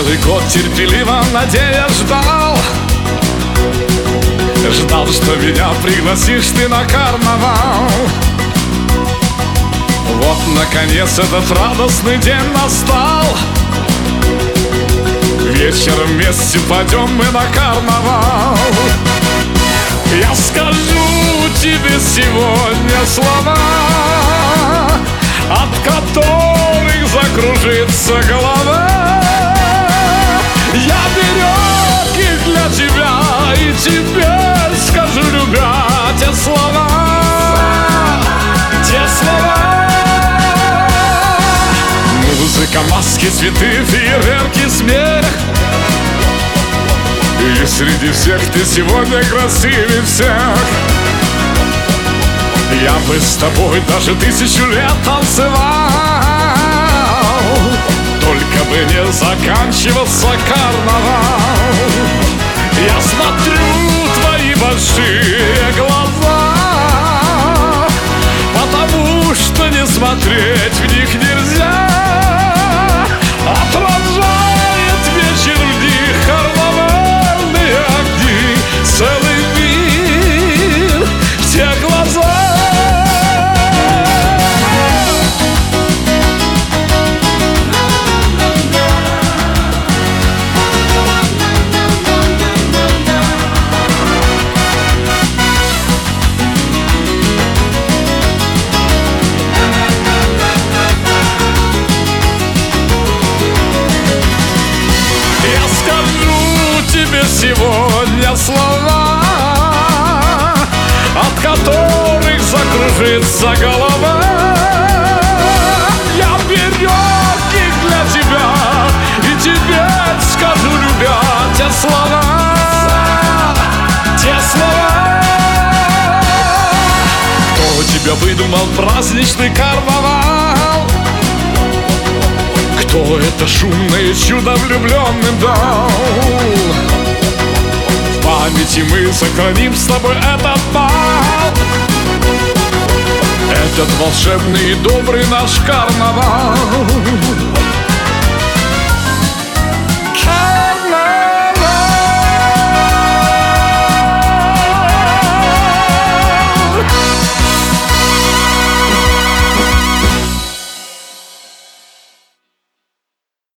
Целый год терпеливо, надеясь, ждал. Ждал, что меня пригласишь ты на карнавал. Вот, наконец, этот радостный день настал. Вечером вместе пойдем мы на карнавал. Я скажу тебе сегодня слова, от которых закружится голова. Я берег их для тебя и теперь скажу, любя, те слова, те слова. Музыка, маски, цветы, фейерверки, смех. И среди всех ты сегодня красивее всех. Я бы с тобой даже 1000 лет танцевал, только бы не заканчивался карнавал. Я смотрю твои большие глаза, потому что не смотреть в них нельзя. Отражает вечер в них карнавальные огни, целый мир в те глаза. Сегодня слова, от которых закружится голова. Я берег их для тебя и теперь скажу, любя, те слова, те слова. Кто тебя выдумал праздничный карнавал? Кто это шумное чудо влюбленным дал? В памяти мы сохраним с тобой этот бал, этот волшебный и добрый наш карнавал.